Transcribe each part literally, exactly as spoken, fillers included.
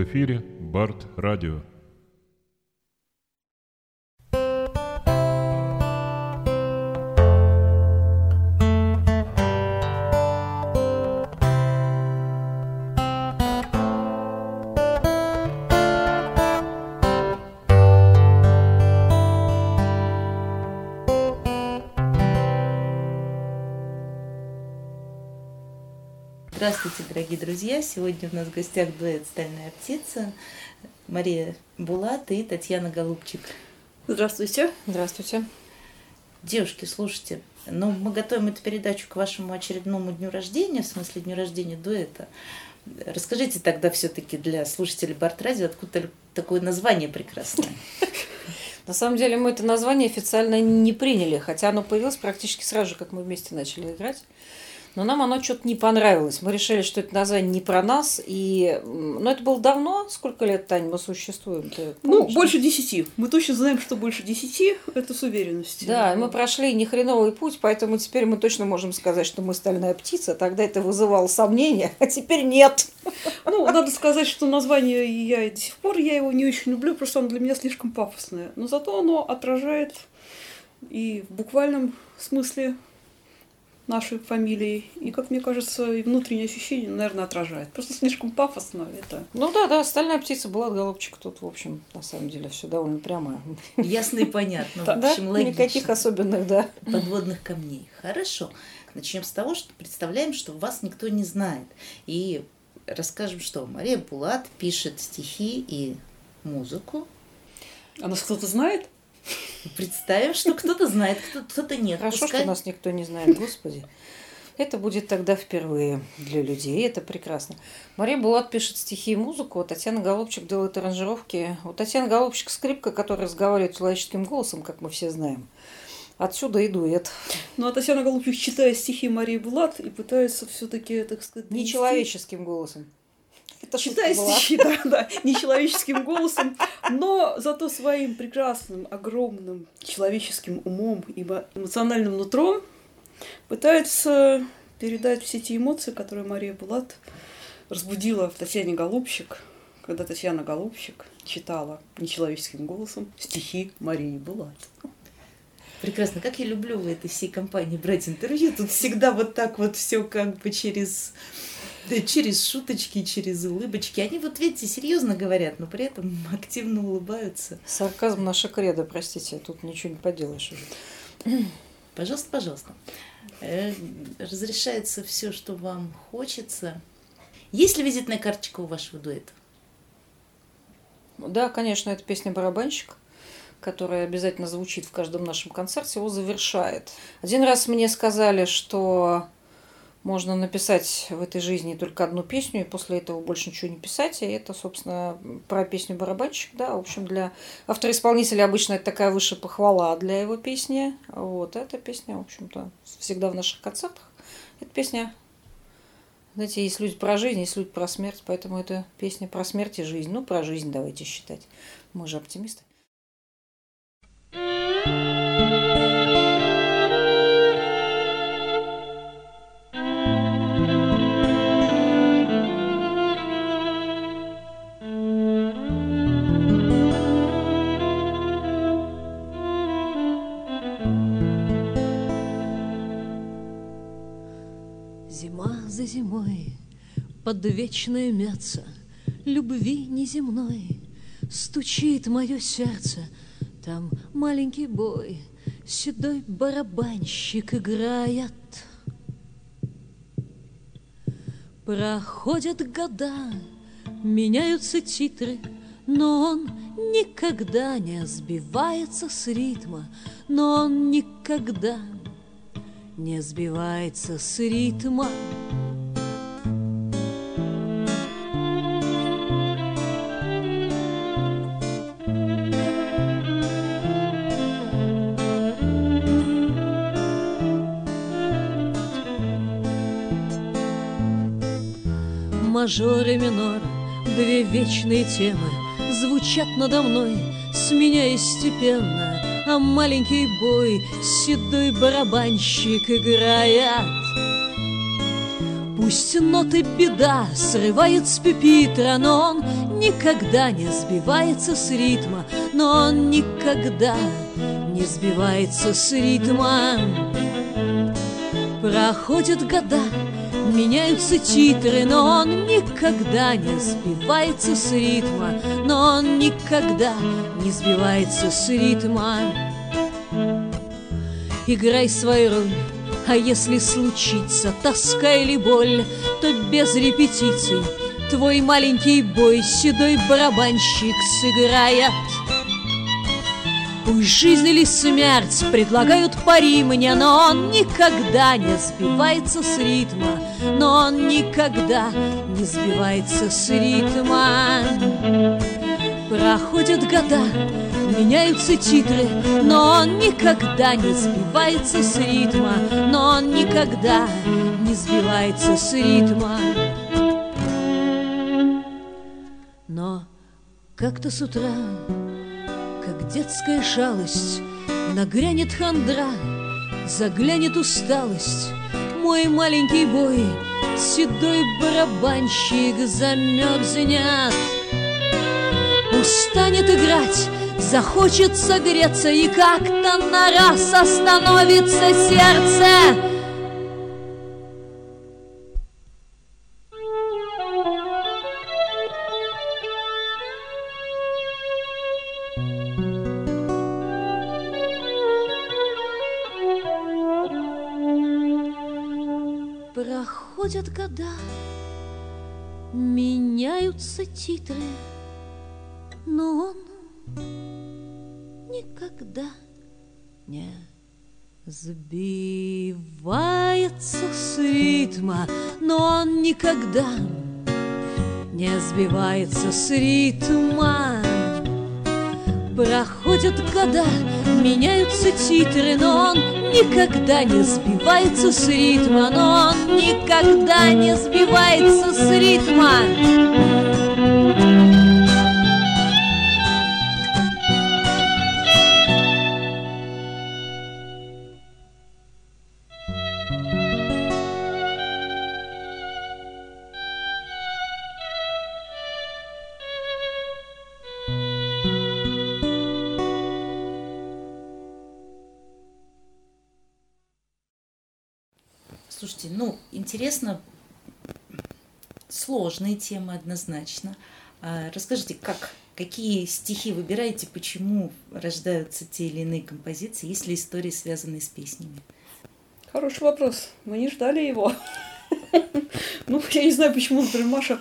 эфире Бард Радио. Здравствуйте, дорогие друзья! Сегодня у нас в гостях дуэт «Стальная птица», Мария Булат и Татьяна Голубчик. Здравствуйте. Здравствуйте. Девушки, слушайте, ну, мы готовим эту передачу к вашему очередному дню рождения, в смысле дню рождения дуэта. Расскажите тогда все-таки для слушателей Бард Радио, откуда такое название прекрасное. На самом деле мы это название официально не приняли, хотя оно появилось практически сразу же, как мы вместе начали играть. Но нам оно что-то не понравилось. Мы решили, что это название не про нас. И... Но это было давно. Сколько лет, Тань, мы существуем? Ты ну, больше десяти. Мы точно знаем, что больше десяти. Это с уверенностью. Да, и мы прошли нехреновый путь, поэтому теперь мы точно можем сказать, что мы стальная птица. Тогда это вызывало сомнения, а теперь нет. Ну, надо сказать, что название я и до сих пор я его не очень люблю, просто оно для меня слишком пафосное. Но зато оно отражает и в буквальном смысле нашей фамилии, и, как мне кажется, и внутреннее ощущение, наверное, отражает. Просто слишком пафосно это. Ну да, да, «Стальная птица» была, Голубчик, тут, в общем, на самом деле, все довольно прямо. Ясно и понятно. Да, в общем, логично. Никаких особенных, да. Подводных камней. Хорошо. Начнем с того, что представляем, что вас никто не знает. И расскажем, что Мария Булат пишет стихи и музыку. А нас кто-то знает? Представим, что кто-то знает, кто-то нет. Хорошо, Пускай... что нас никто не знает, Господи. Это будет тогда впервые для людей, это прекрасно. Мария Булат пишет стихи и музыку, а Татьяна Голубчик делает аранжировки. У Татьяны Голубчик скрипка, которая разговаривает человеческим голосом, как мы все знаем. Отсюда и дуэт. Ну, а Татьяна Голубчик читает стихи Марии Булат и пытается все-таки, так сказать, не человеческим голосом. Это читает стихи, да, да, нечеловеческим голосом, но зато своим прекрасным, огромным человеческим умом и эмоциональным нутром пытается передать все те эмоции, которые Мария Булат разбудила в Татьяне Голубчик, когда Татьяна Голубчик читала нечеловеческим голосом стихи Марии Булат. Прекрасно. Как я люблю в этой всей компании брать интервью. Тут всегда вот так вот все как бы через... через шуточки, через улыбочки. Они вот, видите, серьезно говорят, но при этом активно улыбаются. Сарказм наша кредо, простите, тут ничего не поделаешь уже. Пожалуйста, пожалуйста. Разрешается все, что вам хочется. Есть ли визитная карточка у вашего дуэта? Да, конечно, это песня «Барабанщик», которая обязательно звучит в каждом нашем концерте, его завершает. Один раз мне сказали, что можно написать в этой жизни только одну песню, и после этого больше ничего не писать. И это, собственно, про песню «Барабанщик». Да, в общем, для автора-исполнителя обычно это такая высшая похвала для его песни. Вот эта песня, в общем-то, всегда в наших концертах. Эта песня, знаете, есть люди про жизнь, есть люди про смерть, поэтому это песня про смерть и жизнь. Ну, про жизнь давайте считать. Мы же оптимисты. Зима за зимой, подвечное мяться любви неземной, стучит мое сердце, там маленький бой, седой барабанщик играет. Проходят года, меняются титры, но он никогда не сбивается с ритма, но он никогда не сбивается с ритма. Мажор и минор, две вечные темы звучат надо мной, сменяясь степенно, а маленький бой седой барабанщик играет. Пусть ноты беда срывает с пюпитра, но он никогда не сбивается с ритма, но он никогда не сбивается с ритма. Проходят года, меняются титры, но он никогда не сбивается с ритма, но он никогда не сбивается с ритма. Играй свою роль, а если случится тоска или боль, то без репетиций твой маленький бой седой барабанщик сыграет. Пусть жизнь или смерть предлагают пари мне, но он никогда не сбивается с ритма, но он никогда не сбивается с ритма. Проходят года, меняются титры, но он никогда не сбивается с ритма, но он никогда не сбивается с ритма. Но как-то с утра, как детская шалость, нагрянет хандра, заглянет усталость. Мой маленький бой, седой барабанщик замерзнет, устанет играть, захочет согреться, и как-то на раз остановится сердце. Проходят года, меняются титры, но он никогда не сбивается с ритма, но он никогда не сбивается с ритма. Проходят года, меняются титры, но он никогда не сбивается с ритма, но он никогда не сбивается с ритма. Слушайте, ну, интересно, сложные темы однозначно. А расскажите, как, какие стихи выбираете, почему рождаются те или иные композиции, есть ли истории, связанные с песнями? Хороший вопрос. Мы не ждали его. Ну, я не знаю, почему, например, Маша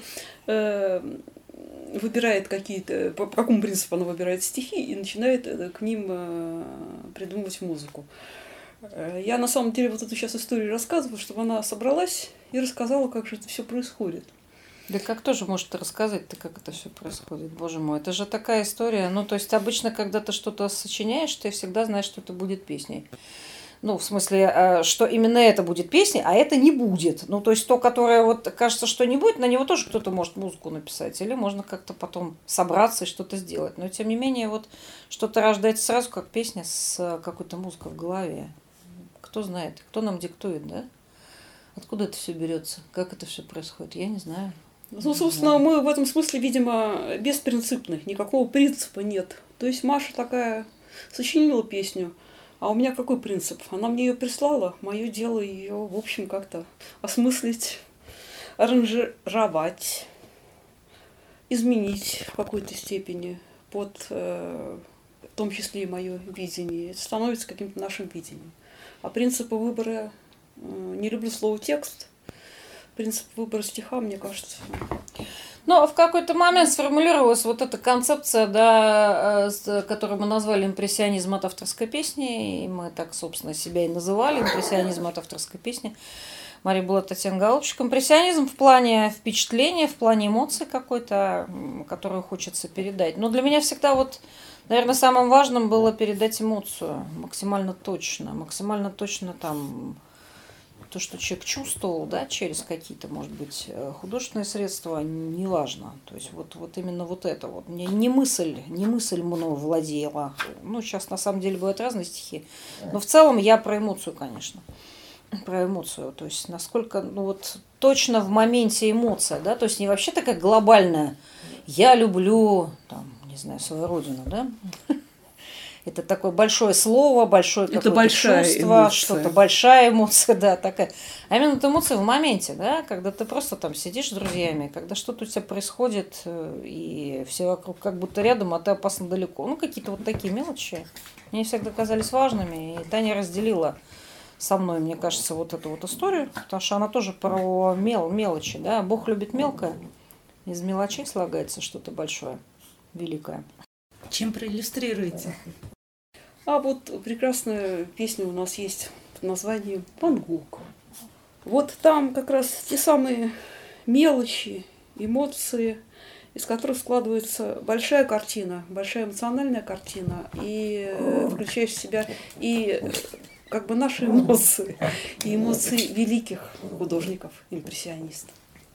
выбирает какие-то... По какому принципу она выбирает стихи и начинает к ним придумывать музыку. Я на самом деле вот эту сейчас историю рассказываю, чтобы она собралась и рассказала, как же это все происходит. Да как тоже может рассказать-то, как это все происходит, боже мой. Это же такая история. Ну, то есть обычно, когда ты что-то сочиняешь, ты всегда знаешь, что это будет песней. Ну, в смысле, что именно это будет песней, а это не будет. Ну, то есть то, которое вот кажется, что не будет, на него тоже кто-то может музыку написать. Или можно как-то потом собраться и что-то сделать. Но, тем не менее, вот что-то рождается сразу, как песня с какой-то музыкой в голове. Кто знает, кто нам диктует, да? Откуда это все берется? Как это все происходит? Я не знаю. Ну, собственно, мы в этом смысле, видимо, беспринципны. Никакого принципа нет. То есть Маша такая сочинила песню, а у меня какой принцип? Она мне ее прислала, мое дело ее, в общем, как-то осмыслить, аранжировать, изменить в какой-то степени под, э, в том числе и мое видение. Это становится каким-то нашим видением. А принципы выбора, не люблю слово текст, принцип выбора стиха, мне кажется. Но в какой-то момент сформулировалась вот эта концепция, да, которую мы назвали импрессионизм от авторской песни, и мы так, собственно, себя и называли, импрессионизм от авторской песни. Мария была Татьяна Голубчик. Импрессионизм в плане впечатления, в плане эмоций какой-то, которую хочется передать. Но для меня всегда вот, наверное, самым важным было передать эмоцию максимально точно. Максимально точно там то, что человек чувствовал, да, через какие-то, может быть, художественные средства, неважно. То есть вот, вот именно вот это вот. Мне не мысль, не мысль мною владела. Ну, сейчас на самом деле бывают разные стихи. Но в целом я про эмоцию, конечно. Про эмоцию, то есть насколько, ну вот точно в моменте эмоция, да, то есть не вообще такая глобальная «я люблю», там, не знаю, свою родину, да? Это такое большое слово, большое какое-то большая чувство, эмоция. что-то большая эмоция, да, такая. А именно эта эмоция в моменте, да, когда ты просто там сидишь с друзьями, когда что-то у тебя происходит, и все вокруг как будто рядом, а ты опасно далеко. Ну, какие-то вот такие мелочи мне всегда казались важными, и Таня разделила со мной, мне кажется, вот эту вот историю, потому что она тоже про мел, мелочи, да, Бог любит мелкое, из мелочей слагается что-то большое, великое. Чем проиллюстрируете? А вот прекрасная песня у нас есть под названием «Ван Гог». Вот там как раз те самые мелочи, эмоции, из которых складывается большая картина, большая эмоциональная картина, и включаешь в себя и как бы наши эмоции, и эмоции великих художников, импрессионистов.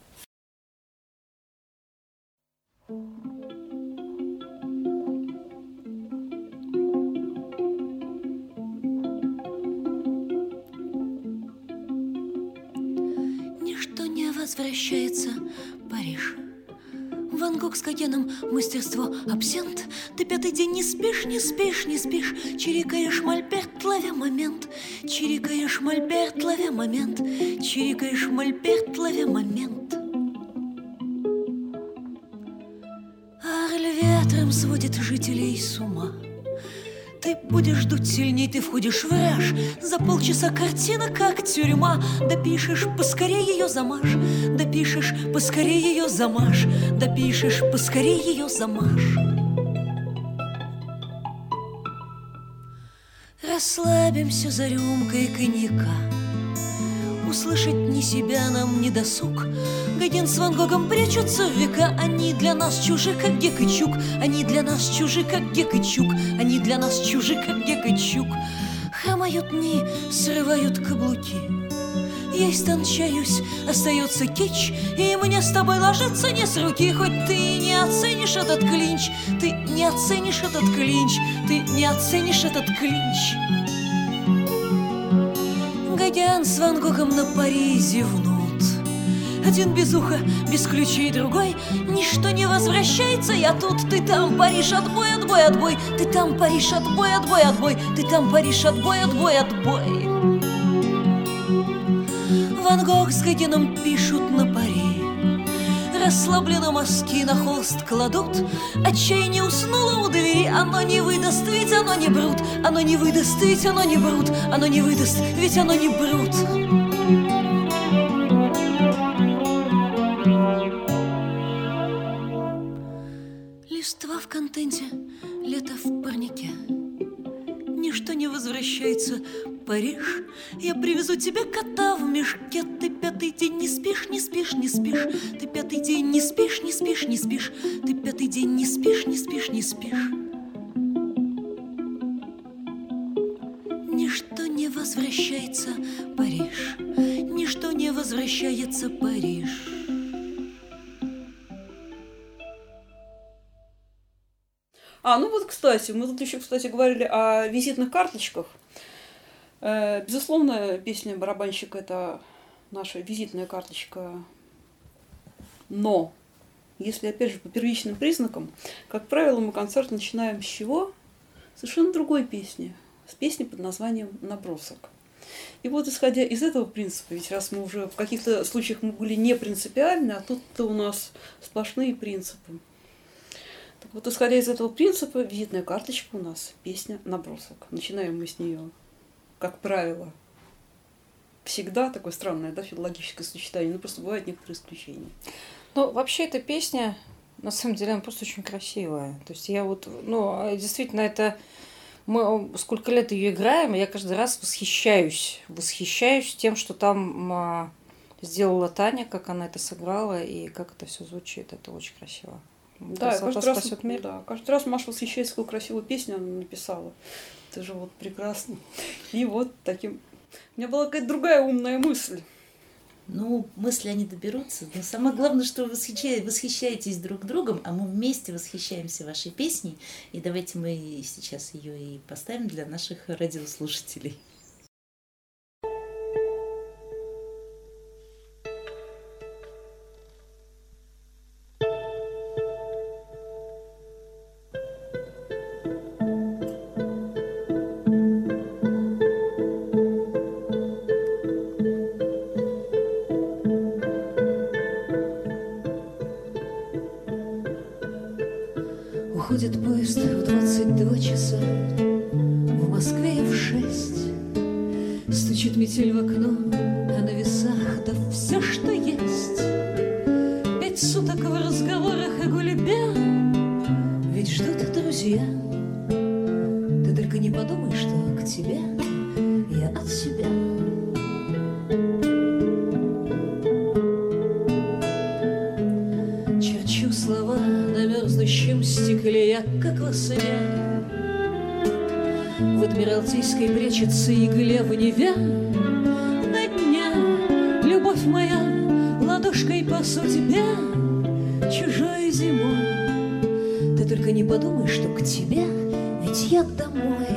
Возвращается Париж. Ван Гог с Гогеном, мастерство, абсент. Ты пятый день не спишь, не спишь, не спишь. Чирикаешь мольберт, ловя момент. Чирикаешь мольберт, ловя момент. Чирикаешь мольберт, ловя момент. Арль ветром сводит жителей с ума. Ты будешь дуть сильней, ты входишь в раж. За полчаса картина, как тюрьма. Допишешь, поскорей ее замажь. Допишешь, поскорей ее замажь. Допишешь, поскорей ее замажь. Расслабимся за рюмкой коньяка. Услышать ни себя нам не досуг. Гоген с Ван Гогом прячутся в века. Они для нас чужи, как Гек и Чук. Они для нас чужи, как Гек и Чук. Они для нас чужи, как Гек и Чук. Хромают дни, срывают каблуки. Я истончаюсь, остается кич. И мне с тобой ложиться не с руки. Хоть ты не оценишь этот клинч. Ты не оценишь этот клинч. Ты не оценишь этот клинч. Гоген с Ван Гогом на пари зевнут. Один без уха, без ключей, другой. Ничто не возвращается, я тут. Ты там, Париж, отбой, отбой, отбой. Ты там, Париж, отбой, отбой, отбой. Ты там, Париж, отбой, отбой, отбой. Ван Гог с Гогеном пишут на пари. Расслабленно мазки на холст кладут. Отчаяние уснуло у двери. Оно не выдаст, ведь оно не брут. Оно не выдаст, ведь оно не брут. Оно не выдаст, ведь оно не брут. Листва в контенте, лето в парнике. Ничто не возвращается, Париж. Я привезу тебе кота в мешке. Ты пятый день не спишь, не спишь, не спишь. Ты пятый день не спишь, не спишь, не спишь. Ты пятый день не спишь, не спишь, не спишь. Ничто не возвращается, Париж. Ничто не возвращается, Париж. А, ну вот, кстати, мы тут еще, кстати, говорили о визитных карточках. Э, безусловно, песня «Барабанщик» — это наша визитная карточка. Но, если, опять же, по первичным признакам, как правило, мы концерт начинаем с чего? Совершенно другой песни. С песни под названием «Набросок». И вот, исходя из этого принципа, ведь раз мы уже в каких-то случаях мы были не принципиальны, а тут-то у нас сплошные принципы. Так вот, исходя из этого принципа, визитная карточка у нас песня «Набросок». Начинаем мы с нее, как правило, всегда такое странное, да, филологическое сочетание, но просто бывают некоторые исключения. Ну, вообще, эта песня, на самом деле, она просто очень красивая. То есть я вот, ну, действительно, это... Мы сколько лет ее играем, и я каждый раз восхищаюсь, восхищаюсь тем, что там а, сделала Таня, как она это сыграла, и как это все звучит. Это очень красиво. Да, Красота каждый раз, спасет мир. да, каждый раз Маша восхищается, какую красивую песню она написала. Это же вот прекрасно. И вот таким... У меня была какая-то другая умная мысль. Ну, мысли они доберутся. Но самое главное, что вы восхищаетесь, восхищаетесь друг другом, а мы вместе восхищаемся вашей песней. И давайте мы сейчас ее и поставим для наших радиослушателей. Уходит поезд в двадцать два часа, в Москве в шесть. Стучит метель в окно, а на весах да все, что есть. Пять суток в разговорах и гулебя, ведь ждут друзья. Ты только не подумай, что к тебе я от себя. Черчу слова на мерзнущем стекле, я как лосыня. В Адмиралтейской прячется игле в Неве. На дня, любовь моя, ладошкой по судьбе, чужой зимой. Ты только не подумай, что к тебе, ведь я домой.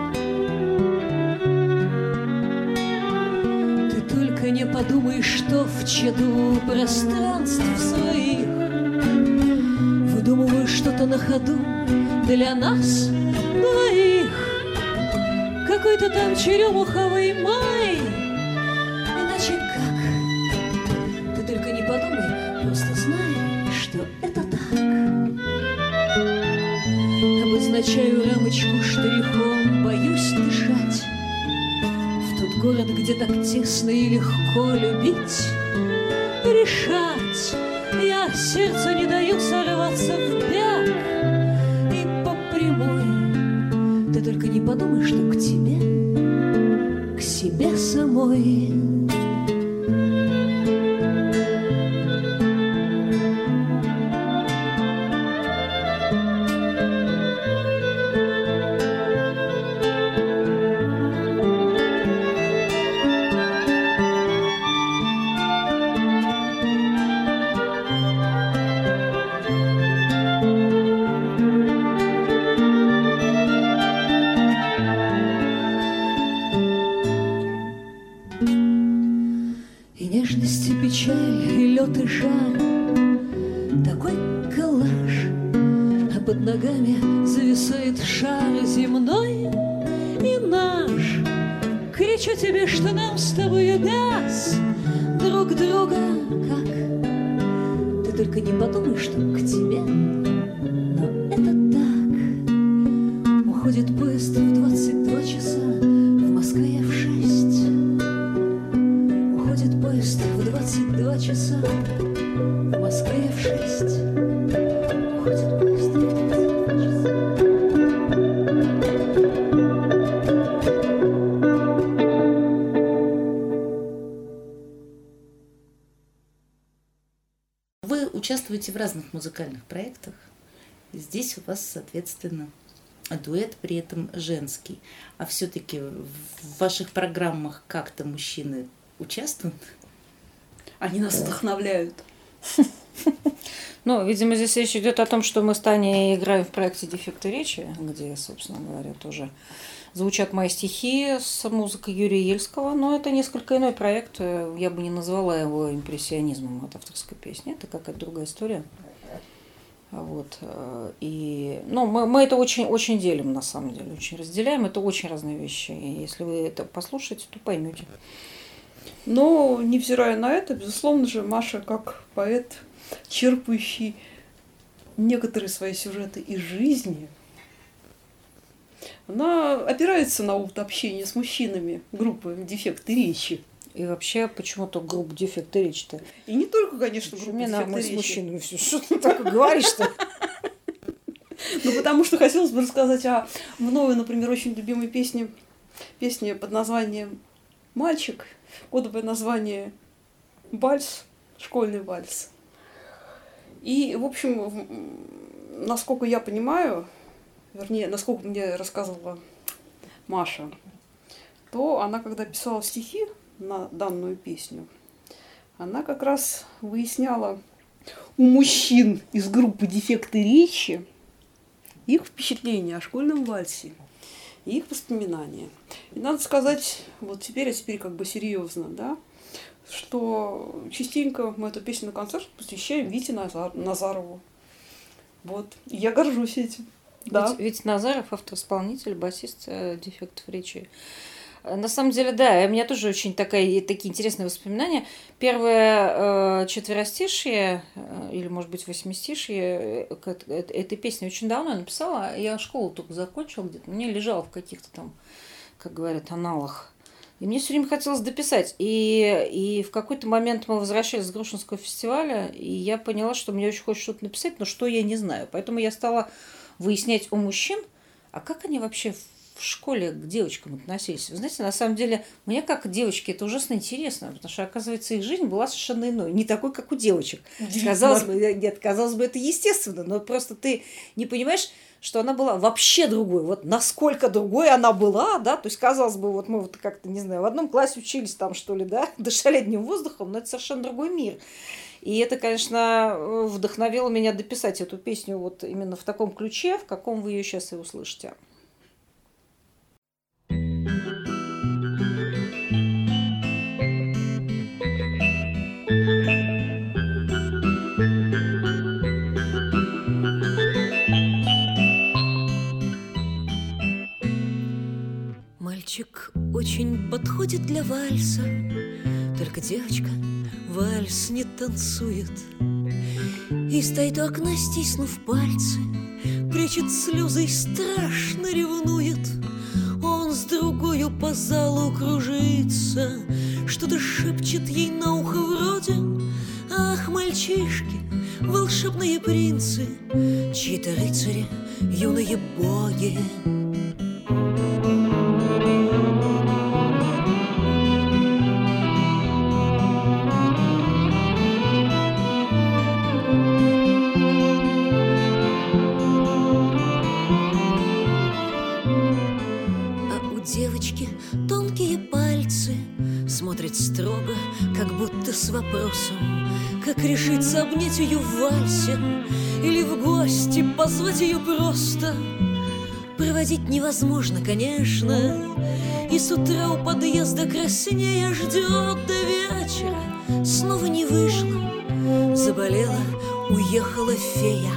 Ты только не подумай, что в чаду пространств своих выдумываю что-то на ходу для нас двоих. Какой-то там черемуховый май. Иначе как? Ты только не подумай, просто знай, что это так. Обозначаю рамочку штрихом, боюсь дышать в тот город, где так тесно и легко любить, решать. Я сердцу не даю сорваться в бег и по прямой. Ты только не подумай, что к тебе, к себе самой. Под ногами зависает шар земной и наш. Кричу тебе, что нам с тобой без друг друга как. Ты только не подумай, что к тебе, но это так. Уходит поезд в двадцать два часа, в Москве в шесть. Уходит поезд в двадцать два часа, в Москве в шесть. Уходит поезд в двадцать два часа. Вы участвуете в разных музыкальных проектах. Здесь у вас, соответственно, дуэт, при этом женский. А все-таки в ваших программах как-то мужчины участвуют? Они нас вдохновляют. Ну, видимо, здесь речь идет о том, что мы с Таней играем в проекте «Дефекты речи», где, собственно говоря, тоже звучат мои стихи с музыкой Юрия Ельского, но это несколько иной проект. Я бы не назвала его импрессионизмом от авторской песни. Это какая-то другая история. Вот. И, ну, мы, мы это очень, очень делим, на самом деле, очень разделяем. Это очень разные вещи. И если вы это послушаете, то поймете. Но, невзирая на это, безусловно же, Маша, как поэт, черпающий некоторые свои сюжеты из жизни, она опирается на опыт общения с мужчинами группы «Дефекты речи». И вообще, почему-то группа «Дефекты речи»-то. И не только, конечно, группа «Дефекты речи». Мы с мужчинами все. Что ты такое говоришь-то? Ну, потому что хотелось бы рассказать о мною, например, очень любимой песне, песне под названием «Мальчик», кодовое название «Вальс», школьный вальс. И, в общем, насколько я понимаю, вернее, насколько мне рассказывала Маша, то она, когда писала стихи на данную песню, она как раз выясняла у мужчин из группы «Дефекты речи» их впечатления о школьном вальсе, их воспоминания. И надо сказать, вот теперь, а теперь как бы серьезно, да, что частенько мы эту песню на концерт посвящаем Вите Назар, Назарову. Вот. Я горжусь этим. Да. Ведь, ведь Назаров автор-исполнитель, басист «Дефектов речи». На самом деле, да, у меня тоже очень такая, такие интересные воспоминания. Первое э, четверостишье, э, или, может быть, восьмистишье, э, э, этой песни очень давно я написала. Я школу только закончила где-то, мне лежало в каких-то там, как говорят, аналах. И мне все время хотелось дописать. И, и в какой-то момент мы возвращались с Грушинского фестиваля, и я поняла, что мне очень хочется что-то написать, но что я не знаю. Поэтому я стала выяснять у мужчин, а как они вообще в школе к девочкам относились. Вы знаете, на самом деле, мне как девочке это ужасно интересно, потому что, оказывается, их жизнь была совершенно иной. Не такой, как у девочек. Казалось бы, нет, казалось бы, это естественно, но просто ты не понимаешь, что она была вообще другой. Вот насколько другой она была, да, то есть, казалось бы, вот мы вот как-то, не знаю, в одном классе учились там, что ли, да, дышали одним воздухом, но это совершенно другой мир. И это, конечно, вдохновило меня дописать эту песню вот именно в таком ключе, в каком вы ее сейчас и услышите. Мальчик очень подходит для вальса, только девочка вальс не танцует. И стоит у окна, стиснув пальцы, прячет слезы и страшно ревнует. Он с другою по залу кружится, что-то шепчет ей на ухо вроде: ах, мальчишки, волшебные принцы, чьи-то рыцари, юные боги. Смотрит строго, как будто с вопросом, как решиться обнять ее в вальсе или в гости позвать ее просто. Проводить невозможно, конечно, и с утра у подъезда краснея ждет до вечера. Снова не вышло, заболела, уехала фея.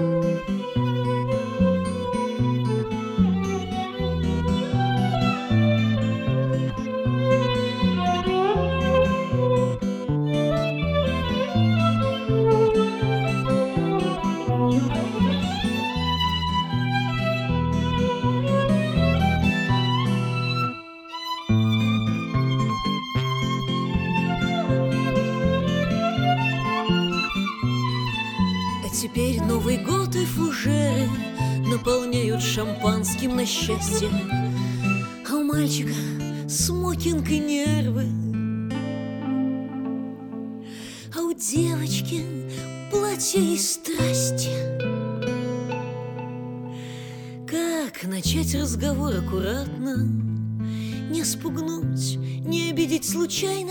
Теперь Новый год и фужеры наполняют шампанским на счастье, а у мальчика смокинг и нервы, а у девочки платье и страсти. Как начать разговор аккуратно, не спугнуть, не обидеть случайно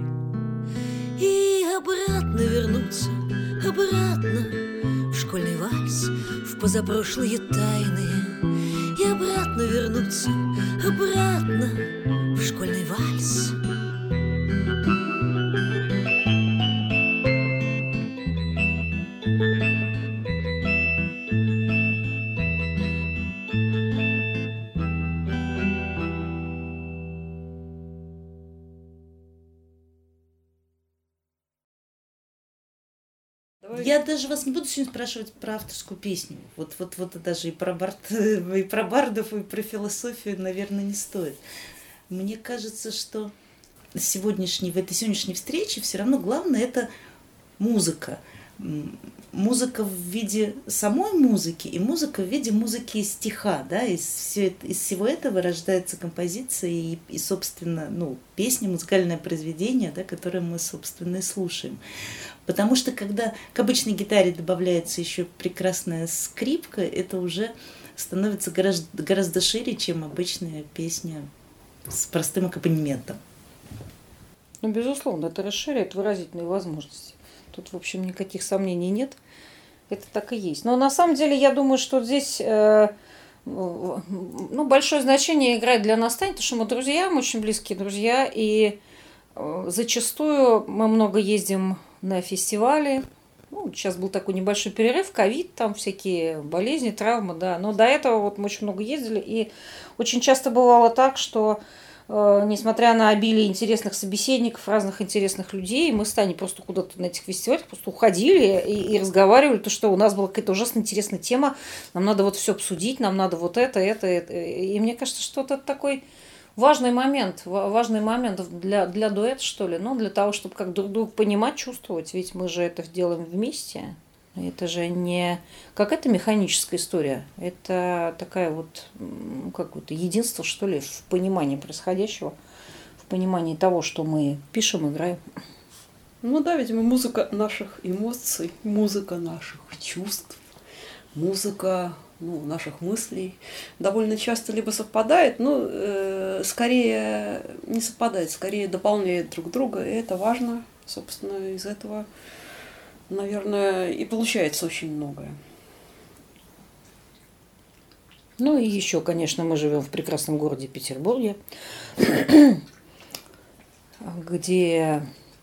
и обратно вернуться, обратно в школьный вальс, в позапрошлые тайны, и обратно вернуться, обратно в школьный вальс. Я даже вас не буду сегодня спрашивать про авторскую песню. Вот, вот, вот даже и про, бард, и про бардов, и про философию, наверное, не стоит. Мне кажется, что сегодняшней, в этой сегодняшней встрече все равно главное – это музыка. Музыка в виде самой музыки и музыка в виде музыки из стиха. Да? Из, все, из всего этого рождается композиция и, и собственно, ну, песня, музыкальное произведение, да, которое мы, собственно, и слушаем. Потому что когда к обычной гитаре добавляется еще прекрасная скрипка, это уже становится гораздо, гораздо шире, чем обычная песня с простым аккомпанементом. Ну, безусловно, это расширяет выразительные возможности. Тут, в общем, никаких сомнений нет. Это так и есть. Но на самом деле, я думаю, что здесь э, ну, большое значение играет для нас Таня, потому что мы друзья, мы очень близкие друзья, и э, зачастую мы много ездим на фестивали. Ну, сейчас был такой небольшой перерыв, ковид, там всякие болезни, травмы, да. Но до этого вот мы очень много ездили, и очень часто бывало так, что несмотря на обилие интересных собеседников, разных интересных людей, мы с Таней просто куда-то на этих фестивалях просто уходили и, и разговаривали, то, что у нас была какая-то ужасно интересная тема, нам надо вот все обсудить, нам надо вот это, это, это. И мне кажется, что это такой важный момент, важный момент для, для дуэта, что ли, ну, для того, чтобы как друг друга понимать, чувствовать, ведь мы же это делаем вместе. Это же не какая-то механическая история. Это такая вот, какое-то единство, что ли, в понимании происходящего, в понимании того, что мы пишем, играем. Ну да, видимо, музыка наших эмоций, музыка наших чувств, музыка, ну, наших мыслей довольно часто либо совпадает, ну, э, скорее не совпадает, скорее дополняет друг друга, и это важно, собственно, из этого, наверное, и получается очень многое. Ну и еще, конечно, мы живем в прекрасном городе Петербурге, где,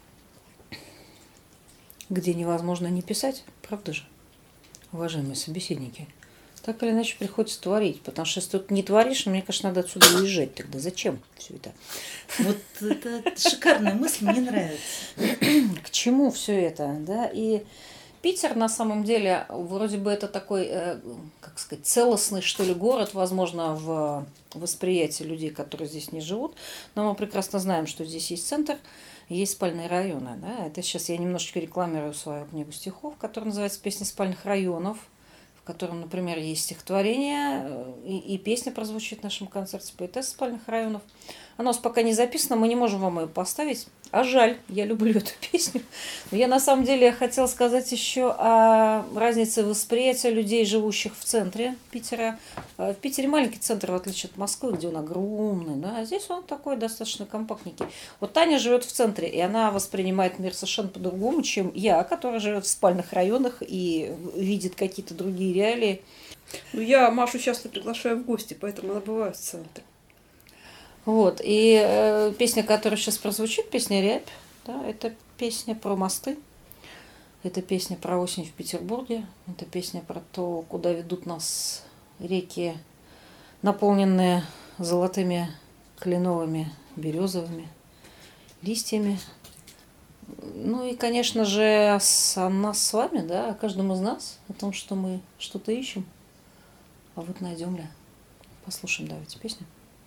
где невозможно не писать, правда же, уважаемые собеседники? Так или иначе приходится творить, потому что если ты не творишь, мне, конечно, надо отсюда уезжать тогда. Зачем все это? Вот это шикарная мысль, мне нравится. К чему все это, да? И Питер, на самом деле, вроде бы это такой, как сказать, целостный, что ли, город, возможно, в восприятии людей, которые здесь не живут. Но мы прекрасно знаем, что здесь есть центр, есть спальные районы. Да? Это сейчас я немножечко рекламирую свою книгу стихов, которая называется «Песни спальных районов», в котором, например, есть стихотворение, и, и песня прозвучит в нашем концерте «Поэтесса спальных районов». Она у нас пока не записана, мы не можем вам ее поставить. А жаль, я люблю эту песню. Но я на самом деле хотела сказать еще о разнице восприятия людей, живущих в центре Питера. В Питере маленький центр, в отличие от Москвы, где он огромный, да, а здесь он такой достаточно компактненький. Вот Таня живет в центре, и она воспринимает мир совершенно по-другому, чем я, которая живет в спальных районах и видит какие-то другие реалии. Ну, я Машу часто приглашаю в гости, поэтому она бывает в центре. Вот, и э, песня, которая сейчас прозвучит, песня «Рябь», да, это песня про мосты, это песня про осень в Петербурге, это песня про то, куда ведут нас реки, наполненные золотыми кленовыми, березовыми листьями. Ну и, конечно же, о нас с вами, да, о каждом из нас, о том, что мы что-то ищем, а вот найдем ли. Послушаем, давайте, песню.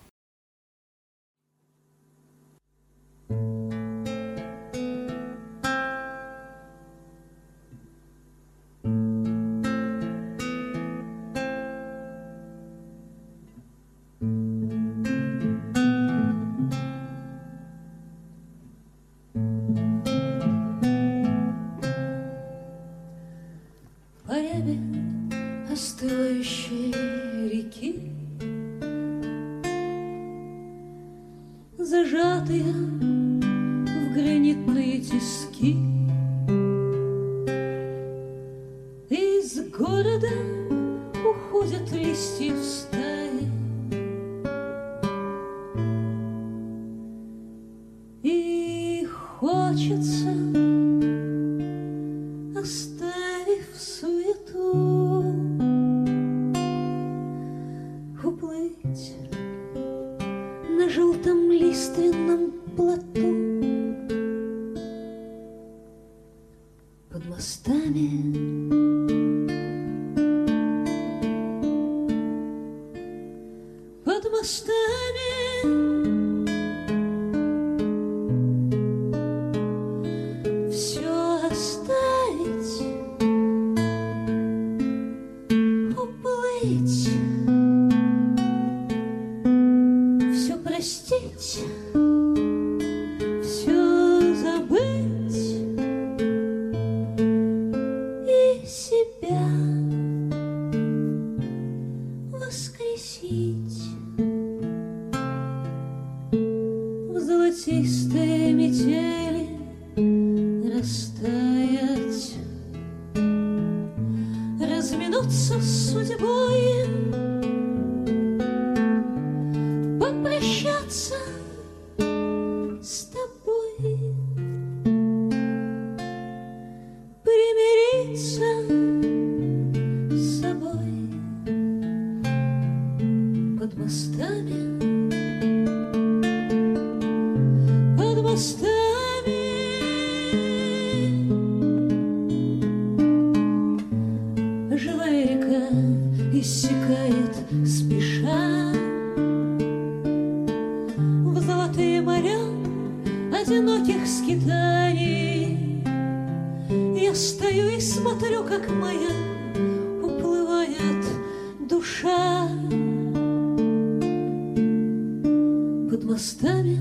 По рябе остывающей реки, зажатые в гранитные тиски, из города уходят листья в стаи, и хочется, оставив суету, уплыть на желтом лиственном плоту под мостами. Под мостами все оставить, уплыть, все простить, все забыть и себя воскресить в золотистой метели, растаять, разминуться с судьбой, попрощаться с тобой, примириться с собой под мостами. стою и смотрю, как моя уплывает душа под мостами,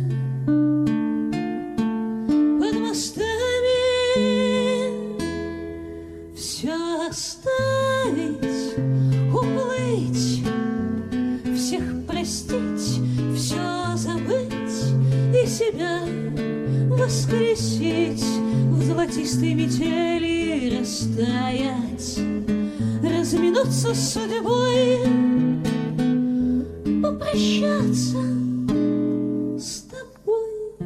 под мостами. Все оставить, уплыть, всех простить, все забыть и себя воскресить в золотистой метели, растаять, разминуться с судьбой, попрощаться с тобой,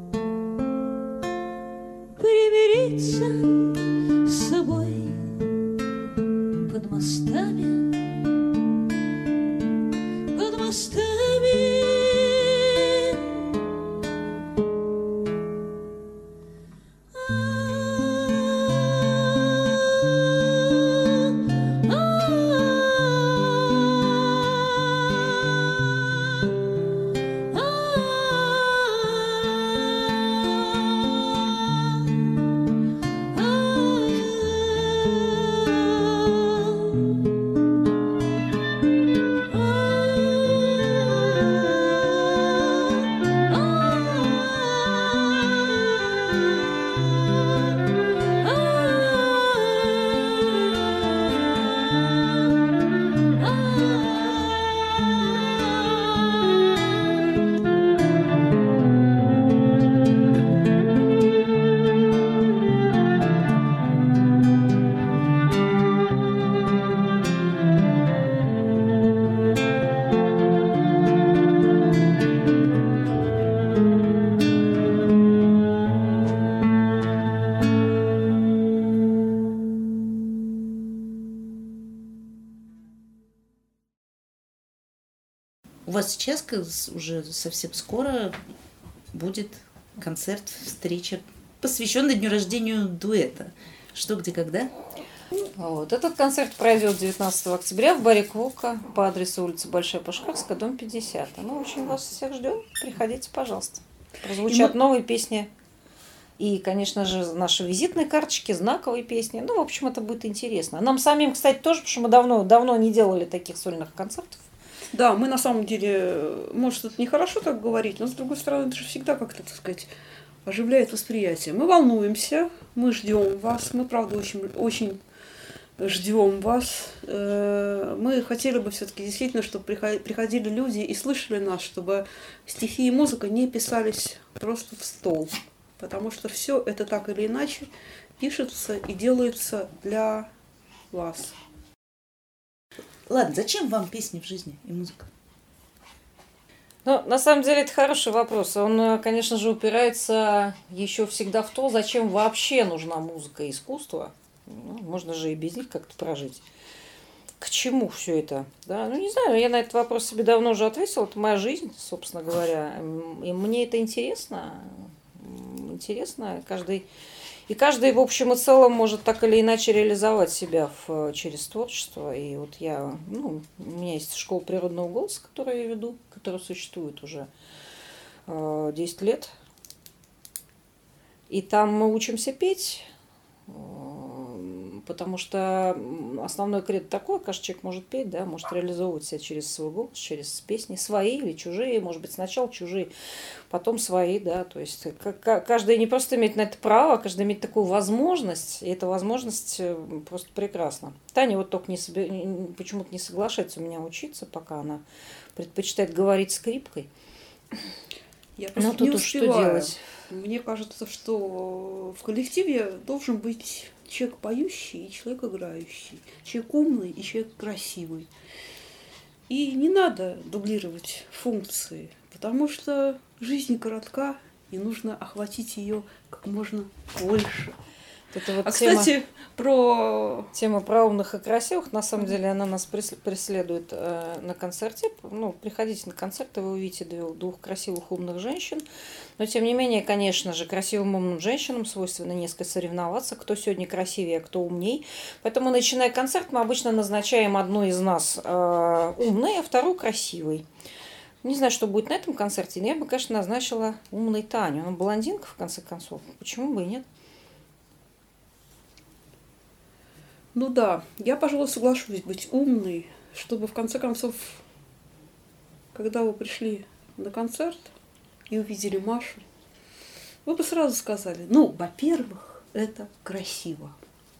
примириться с собой под мостами, под мостами. У вас сейчас уже совсем скоро будет концерт, встреча, посвященный дню рождения дуэта. Что, где, когда? Вот. Этот концерт пройдет девятнадцатого октября в баре Квока по адресу улица Большая Пушкарская, дом пятьдесят. Мы очень вас всех ждем. Приходите, пожалуйста. Прозвучат мы... новые песни. И, конечно же, наши визитные карточки, знаковые песни. Ну, в общем, это будет интересно. Нам самим, кстати, тоже, потому что мы давно, давно не делали таких сольных концертов. Да, мы на самом деле, может, это нехорошо так говорить, но, с другой стороны, это же всегда как-то, так сказать, оживляет восприятие. Мы волнуемся, мы ждем вас, мы, правда, очень, очень ждем вас. Мы хотели бы все-таки действительно, чтобы приходили люди и слышали нас, чтобы стихи и музыка не писались просто в стол. Потому что все это так или иначе пишется и делается для вас. Ладно, зачем вам песни в жизни и музыка? Ну, на самом деле, это хороший вопрос. Он, конечно же, упирается еще всегда в то, зачем вообще нужна музыка и искусство. Ну, можно же и без них как-то прожить. К чему все это? Да? Ну, не знаю, я на этот вопрос себе давно уже ответила. Это моя жизнь, собственно говоря. И мне это интересно. Интересно. Каждый... И каждый, в общем и целом, может так или иначе реализовать себя в, через творчество. И вот я, ну, у меня есть школа природного голоса, которую я веду, которая существует уже э, десять лет. И там мы учимся петь, э, потому что основной кредо такой, каждый человек может петь, да, может реализовывать себя через свой голос, через песни, свои или чужие, может быть, сначала чужие, потом свои, да, то есть каждый не просто имеет на это право, а каждый имеет такую возможность, и эта возможность просто прекрасна. Таня вот только не себе, почему-то не соглашается у меня учиться, пока она предпочитает говорить скрипкой. Я просто ну, тут не уж что успеваю. делать? Мне кажется, что в коллективе должен быть человек поющий и человек играющий, человек умный и человек красивый. И не надо дублировать функции, потому что жизнь коротка, и нужно охватить ее как можно больше. Это вот а, тема, кстати, про... Тема про умных и красивых, на самом деле, она нас преследует э, на концерте. Ну, приходите на концерт, и вы увидите двух, двух красивых умных женщин. Но, тем не менее, конечно же, красивым умным женщинам свойственно несколько соревноваться, кто сегодня красивее, а кто умней. Поэтому, начиная концерт, мы обычно назначаем одну из нас э, умной, а вторую красивой. Не знаю, что будет на этом концерте, но я бы, конечно, назначила умной Таню. Она блондинка, в конце концов. Почему бы и нет? Ну да, я, пожалуй, соглашусь быть умной, чтобы в конце концов, когда вы пришли на концерт и увидели Машу, вы бы сразу сказали, ну, во-первых, это красиво.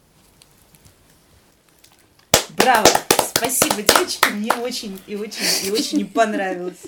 Браво! Спасибо, девочки, мне очень и очень и очень понравилось.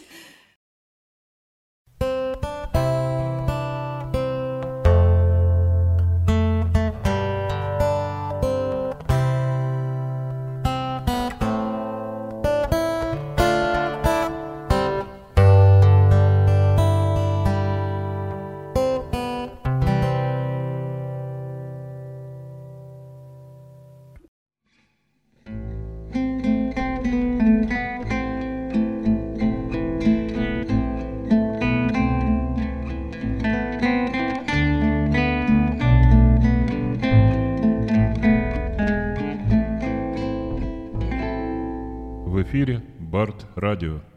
В эфире Барт Радио.